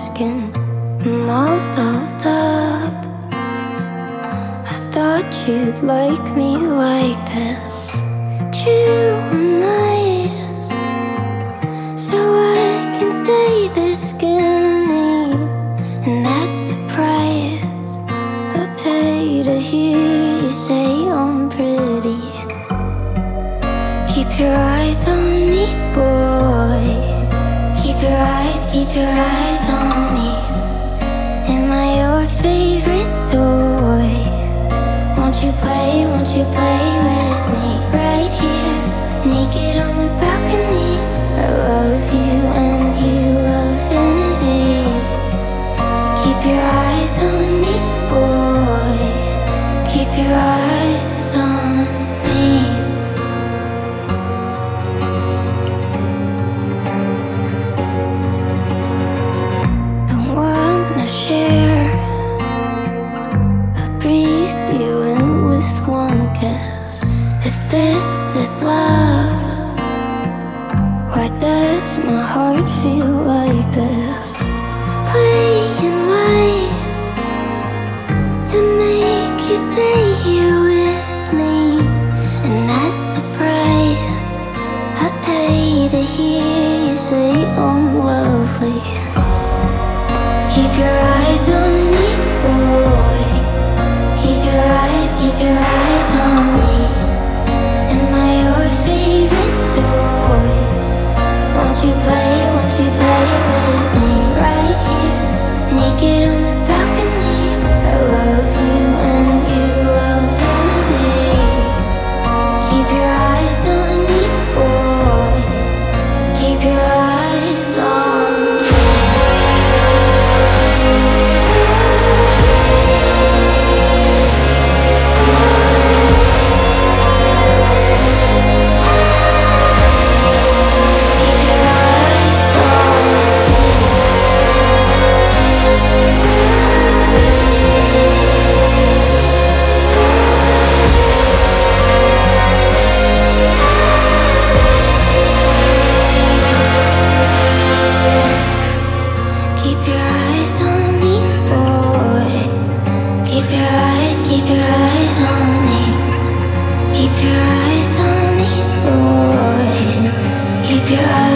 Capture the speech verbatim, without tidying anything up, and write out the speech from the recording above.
skin. I'm all dolled up. I thought you'd like me like this. But you were nice, so I can stay this skinny. And that's the price I pay to hear you say I'm pretty. Keep your eyes on me, boy. Keep your eyes, keep your eyes on me. Am I your favorite toy? Won't you play, won't you play with me? Right here, naked on the balcony. I love you and you love infinity. Keep your eyes on me, boy. Keep your eyes on me. Don't wanna share. I breathe you in with one kiss. If this is love, why does my heart feel like this? Playing wife to make you stay here with me. And that's the price I pay to hear you say I'm lovely. Keep your eyes on me, boy. Keep your eyes, keep your eyes on me. Am I your favorite toy? Won't you play, won't you play with me? Right here, naked on the balcony. I love you and you love vanity. Keep your eyes on me, boy. Keep your eyes on me. Keep your eyes on me. Keep your eyes on me, boy. Keep your eyes, keep your eyes on me. Keep your eyes on me, boy. Keep your eyes